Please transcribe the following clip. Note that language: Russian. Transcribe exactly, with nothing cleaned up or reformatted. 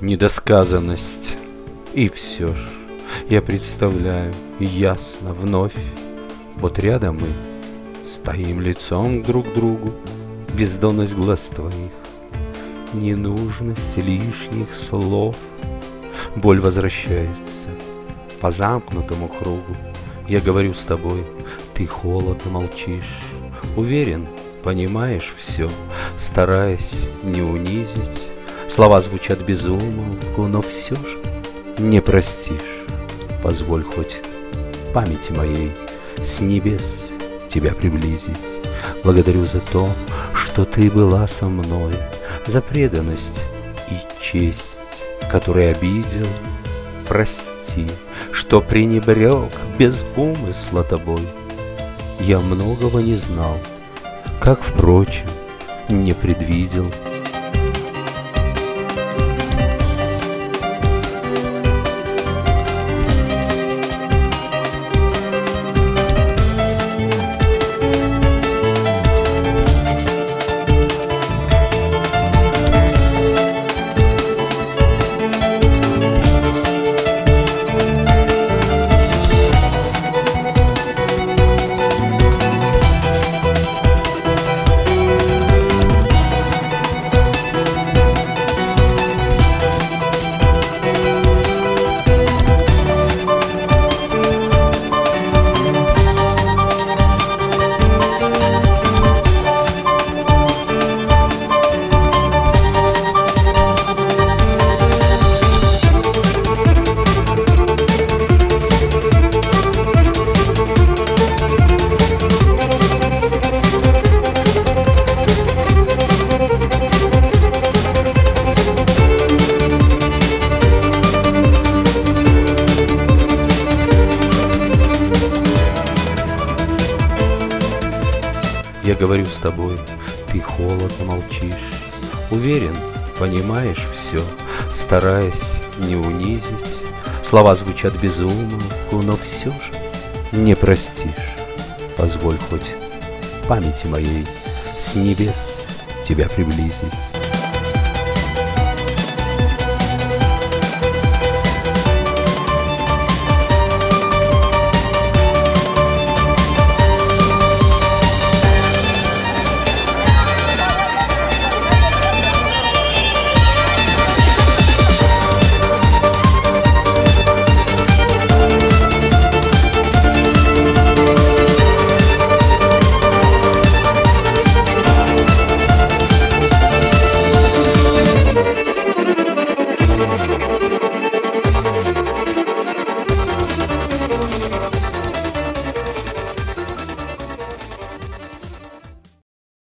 недосказанность. И все ж я представляю ясно вновь, вот рядом мы стоим лицом друг к другу, бездонность глаз твоих, ненужность лишних слов. Боль возвращается по замкнутому кругу. Я говорю с тобой, ты холодно молчишь. Уверен, понимаешь все, стараясь не унизить. Слова звучат без умолку, но все же не простишь. Позволь хоть памяти моей с небес тебя приблизить. Благодарю за то, что ты была со мной, за преданность и честь, которой обидел. Прости, что пренебрег без умысла тобой. Я многого не знал, как, впрочем, не предвидел. Я говорю с тобой, ты холодно молчишь. Уверен, понимаешь все, стараясь не унизить. Слова звучат без умолку, но все же не простишь. Позволь хоть памяти моей с небес тебя приблизить.